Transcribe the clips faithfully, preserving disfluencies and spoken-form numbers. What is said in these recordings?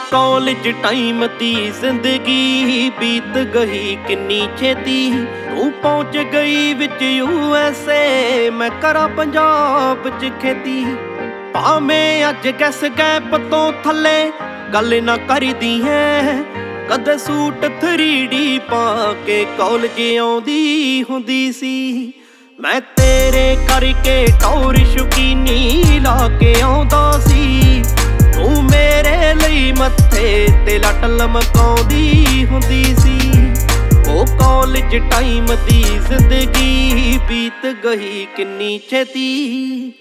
College time ਦੀ ਜ਼ਿੰਦਗੀ ਬੀਤ ਗਈ ਕਿੰਨੀ ਛੇਤੀ। ਤੂੰ ਪਹੁੰਚ ਗਈ ਵਿੱਚ ਯੂ ਐਸ ਏ, ਮੈਂ ਕਰਾਂ ਪੰਜਾਬ ਚ ਖੇਤੀ। ਭਾਵੇਂ ਅੱਜ ਗੈਸ ਗੈਪ ਤੋਂ ਥੱਲੇ ਗੱਲ ਨਾ ਕਰਦੀ ਹੈ, ਕਦੇ ਸੂਟ ਥਰੀ ਡੀ ਪਾ ਕੇ ਕਾਲਜ ਆਉਂਦੀ ਹੁੰਦੀ ਸੀ। ਮੈਂ ਤੇਰੇ ਕਰਕੇ ਟੌਰ ਸ਼ੁਕੀਨੀ ਲਾ ਕੇ ਆਉਂਦਾ ਸੀ। ਤੂੰ ਮੇਰੇ ਲਈ ਮੱਥੇ ਤੇ ਲੱਟ ਲਮਕਾਉਂਦੀ ਹੁੰਦੀ ਸੀ। ਉਹ ਕਾਲਜ ਟਾਈਮ ਦੀ ਜ਼ਿੰਦਗੀ ਬੀਤ ਗਈ ਕਿੰਨੀ ਛੇਤੀ।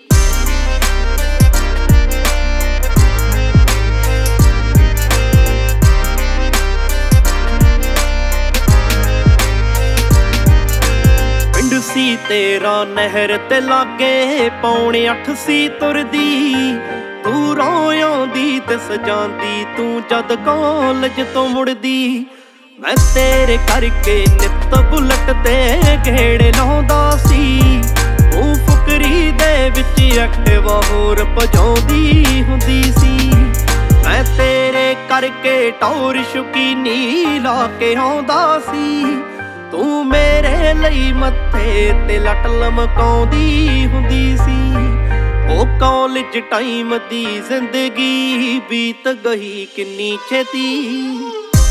ਪਿੰਡ ਸੀ ਤੇਰਾ ਨਹਿਰ ਤੇ ਲਾਗੇ, ਪੌਣੇ ਅੱਠ ਸੀ ਤੁਰਦੀ। ਤੂੰ ਰੋਇਆਉਂਦੀ ਤੇ ਸਜਾਂਦੀ ਤੂੰ ਜਦ ਕਾਲਜ ਤੋਂ ਮੁੜਦੀ। ਮੈਂ ਤੇਰੇ ਕਰਕੇ ਨਿੱਤ ਬੁਲਟ ਤੇ ਗੇੜੇ ਲਾਉਂਦਾ ਸੀ। ਤੂੰ ਫੁਕਰੀ ਦੇ ਵਿੱਚ ਐਕਟਿਵਾ ਹੋਰ ਭਜਾਉਂਦੀ ਹੁੰਦੀ ਸੀ। ਮੈਂ ਤੇਰੇ ਕਰਕੇ ਟੌਰ ਸ਼ੁਕੀਨੀ ਲਾ ਕੇ ਆਉਂਦਾ ਸੀ। ਤੂੰ ਮੇਰੇ ਲਈ ਮੱਥੇ ਤੇ ਲੱਟ ਲਮਕਾਉਂਦੀ ਹੁੰਦੀ ਸੀ। ਉਹ ਕਾਲਜ ਟਾਈਮ ਦੀ ਜ਼ਿੰਦਗੀ ਬੀਤ ਗਈ ਕਿੰਨੀ ਛੇਤੀ।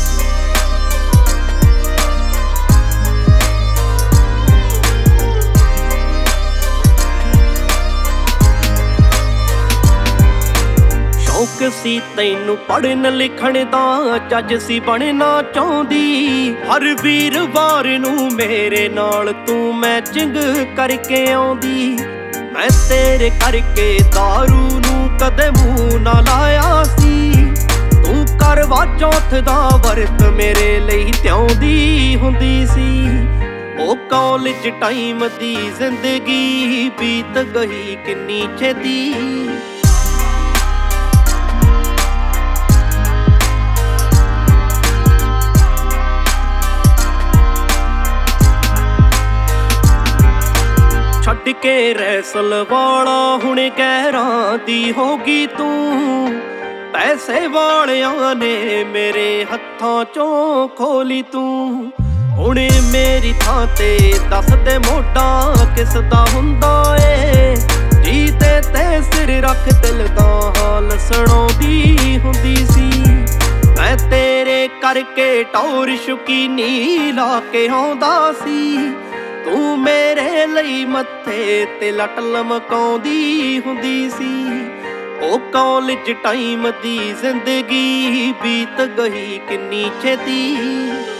ਸ਼ੌਕ ਸੀ ਤੈਨੂੰ ਪੜ੍ਹਨ ਲਿਖਣ ਦਾ, ਜੱਜ ਸੀ ਬਣਨਾ ਚਾਹੁੰਦੀ। ਹਰ ਵੀਰਵਾਰ ਨੂੰ ਮੇਰੇ ਨਾਲ ਤੂੰ ਮੈਚਿੰਗ ਕਰਕੇ ਆਉਂਦੀ। ਮੈਂ ਤੇਰੇ ਕਰਕੇ ਦਾਰੂ ਨੂੰ ਕਦੇ ਮੂੰਹ ਨਾ ਲਾਇਆ ਸੀ। ਤੂੰ ਕਰਵਾ ਚੌਥ ਦਾ ਵਰਤ ਮੇਰੇ ਲਈ ਧਿਆਉਂਦੀ ਹੁੰਦੀ ਸੀ। ਉਹ ਕਾਲਜ ਟਾਈਮ ਦੀ ਜ਼ਿੰਦਗੀ ਬੀਤ ਗਈ ਕਿੰਨੀ ਛੇਤੀ। ਛੱਡ ਕੇ ਰੈਸਲ ਵਾਲਾ ਹੁਣ ਕਹਿਰਾਂ ਦੀ ਹੋ ਗਈ ਤੂੰ। ਪੈਸੇ ਵਾਲਿਆਂ ਨੇ ਮੇਰੇ ਹੱਥਾਂ ਚੋਂ ਖੋਲੀ ਤੂੰ। ਹੁਣ ਮੇਰੀ ਥਾਂ ਤੇ ਦੱਸ ਦੇ ਮੋਢਾ ਕਿਸ ਦਾ ਹੁੰਦਾ ਏ। ਜੀਤੇ ਤੇ ਸਿਰ ਰੱਖ ਦਿਲ ਦਾ ਹਾਲ ਸੁਣਾਉਂਦੀ ਹੁੰਦੀ ਸੀ। ਮੈਂ ਤੇਰੇ ਕਰਕੇ ਟੌਰ ਸ਼ੁਕੀਨੀ ਲਾ ਕੇ ਆਉਂਦਾ ਸੀ। ਤੂੰ ਮੇਰੇ ਲਈ ਮੱਥੇ ਤੇ ਲੱਟ ਲਮਕਾਉਂਦੀ ਹੁੰਦੀ ਸੀ। ਉਹ ਕਾਲਜ ਟਾਈਮ ਦੀ ਜ਼ਿੰਦਗੀ ਬੀਤ ਗਈ ਕਿੰਨੀ ਛੇਤੀ।